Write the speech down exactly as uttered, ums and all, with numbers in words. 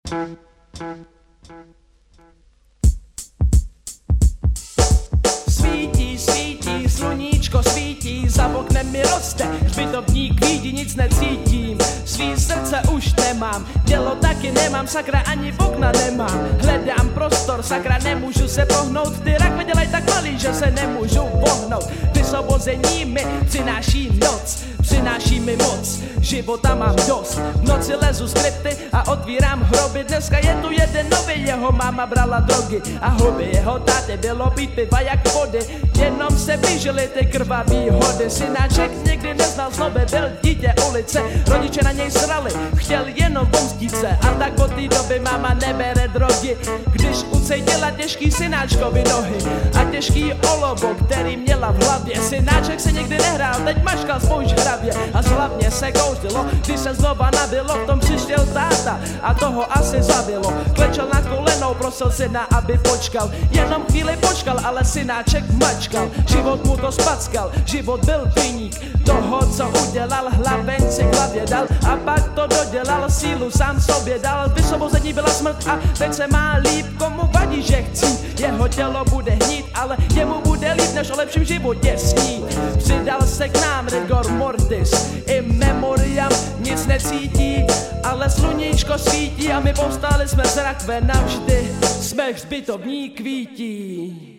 Svítí, svítí, sluníčko svítí, za oknem mi roste hřbitovník, vidí, nic necítím. Svý srdce už nemám, tělo taky nemám, sakra ani v okna nemám. Hledám prostor, sakra nemůžu se pohnout, ty rakve dělaj tak malý, že se nemůžu pohnout. Vysvobození mi přináší noc, přináší mi moc, života mám dost. V noci lezu skripty a otvírám hroby, dneska je tu jeden nový, jeho máma brala drogy a hobby jeho táty bylo pít piva jak vody, jenom se blížily ty krvavý hody. Synáček nikdy neznal zloby, byl dítě ulice, rodiče na něj srali, chtěl jenom pomstit se, a tak od té doby máma nebere drogy. Když ucejtila těžký synáčkovi nohy a těžký olovo, který měla v hlavě, synáček se nikdy nehrál, teď maškal spoušť hravě a hlavně se kouřilo. Když se znova nabilo, v tom přišel táta a toho asi zabilo. Klečel na kolenou, prosil syna, aby počkal, jenom chvíli počkal, ale synáček mačkal. Život mu to spackal, život byl viník toho, co udělal, hlaveň si hlavě dal a pak to dodělal, sílu sám sobě dal. Vysvobození byla smrt a teď se má líp, komu vadí, že chcí, jeho tělo bude hnít, ale jemu bude líp, než o lepším životě sní. Přidal se k nám rigor mortis, in memoriam, nic necítí, ale sluníčko svítí a my povstali jsme z rakve navždy, jsme hřbitovní kvítí.